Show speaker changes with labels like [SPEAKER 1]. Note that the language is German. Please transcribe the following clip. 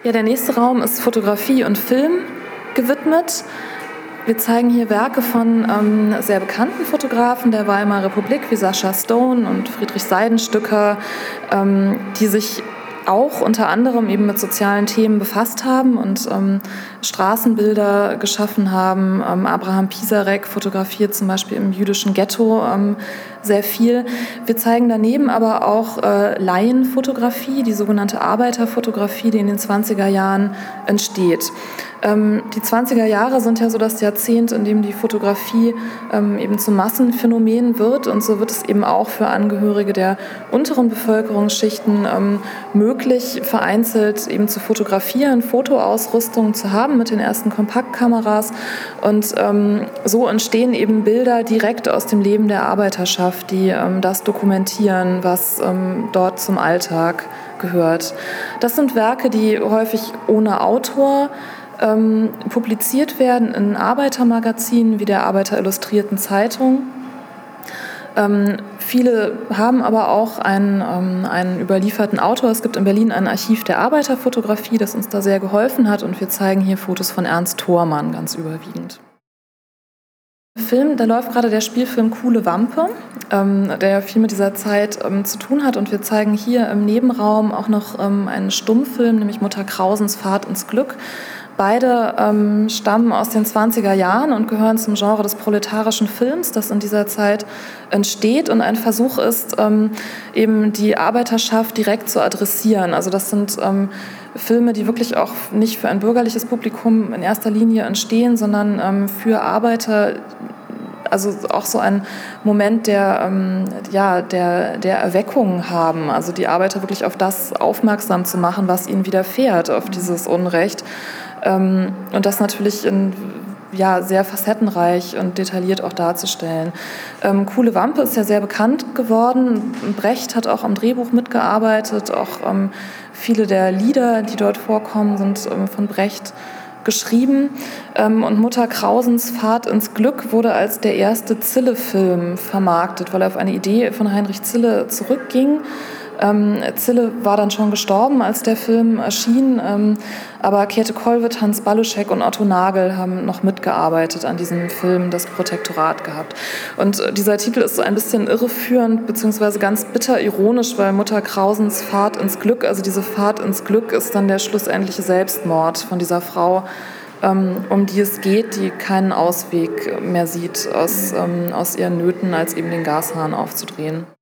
[SPEAKER 1] Ja, der nächste Raum ist Fotografie und Film gewidmet. Wir zeigen hier Werke von sehr bekannten Fotografen der Weimarer Republik wie Sascha Stone und Friedrich Seidenstücker, die sich auch unter anderem eben mit sozialen Themen befasst haben und Straßenbilder geschaffen haben. Abraham Pisarek fotografiert zum Beispiel im jüdischen Ghetto sehr viel. Wir zeigen daneben aber auch Laienfotografie, die sogenannte Arbeiterfotografie, die in den 20er Jahren entsteht. Die 20er Jahre sind ja so das Jahrzehnt, in dem die Fotografie eben zum Massenphänomen wird, und so wird es eben auch für Angehörige der unteren Bevölkerungsschichten möglich, vereinzelt eben zu fotografieren, Fotoausrüstung zu haben mit den ersten Kompaktkameras, und so entstehen eben Bilder direkt aus dem Leben der Arbeiterschaft, die das dokumentieren, was dort zum Alltag gehört. Das sind Werke, die häufig ohne Autor publiziert werden in Arbeitermagazinen wie der Arbeiter Illustrierten Zeitung. Viele haben aber auch einen überlieferten Autor. Es gibt in Berlin ein Archiv der Arbeiterfotografie, das uns da sehr geholfen hat, und wir zeigen hier Fotos von Ernst Thormann ganz überwiegend. Da läuft gerade der Spielfilm Kuhle Wampe, der viel mit dieser Zeit zu tun hat, und wir zeigen hier im Nebenraum auch noch einen Stummfilm, nämlich Mutter Krausens Fahrt ins Glück. Beide stammen aus den 20er Jahren und gehören zum Genre des proletarischen Films, das in dieser Zeit entsteht und ein Versuch ist, eben die Arbeiterschaft direkt zu adressieren. Also das sind Filme, die wirklich auch nicht für ein bürgerliches Publikum in erster Linie entstehen, sondern für Arbeiter. Also auch so ein Moment der Erweckung haben, also die Arbeiter wirklich auf das aufmerksam zu machen, was ihnen widerfährt, auf dieses Unrecht. Und das natürlich sehr facettenreich und detailliert auch darzustellen. Kuhle Wampe ist ja sehr bekannt geworden. Brecht hat auch am Drehbuch mitgearbeitet. Auch viele der Lieder, die dort vorkommen, sind von Brecht geschrieben. Und Mutter Krausens Fahrt ins Glück wurde als der erste Zille-Film vermarktet, weil er auf eine Idee von Heinrich Zille zurückging. Zille war dann schon gestorben, als der Film erschien, aber Käthe Kollwitt, Hans Baluschek und Otto Nagel haben noch mitgearbeitet an diesem Film, das Protektorat gehabt. Und dieser Titel ist so ein bisschen irreführend, beziehungsweise ganz bitter ironisch, weil Mutter Krausens Fahrt ins Glück, also diese Fahrt ins Glück ist dann der schlussendliche Selbstmord von dieser Frau, um die es geht, die keinen Ausweg mehr sieht aus ihren Nöten, als eben den Gashahn aufzudrehen.